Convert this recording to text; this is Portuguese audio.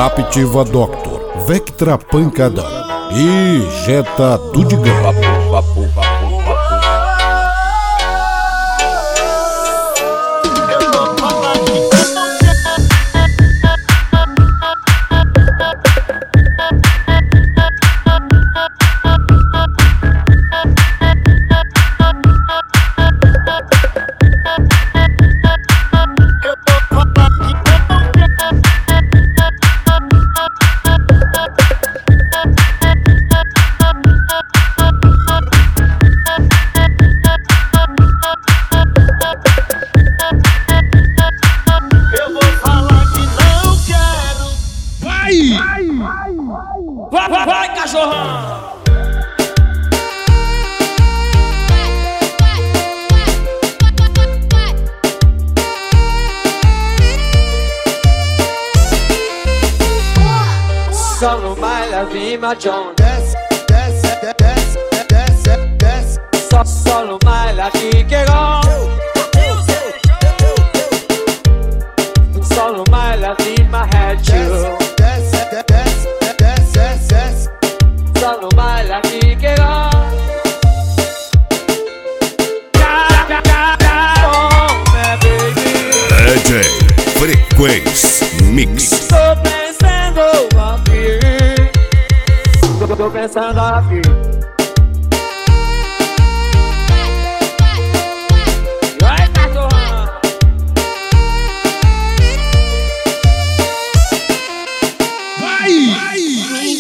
Captiva Doctor, Vectra Pancada e Jetta Dudigão. Vai, cachorrão! Só no baile vi John. Desce, desce, desce, desce, desce. Só no baile aqui que só no baile vi my head. Desce, desce, desce, desce. Só no baile aqui que DJ Frequência Mix. Tô pensando a vir.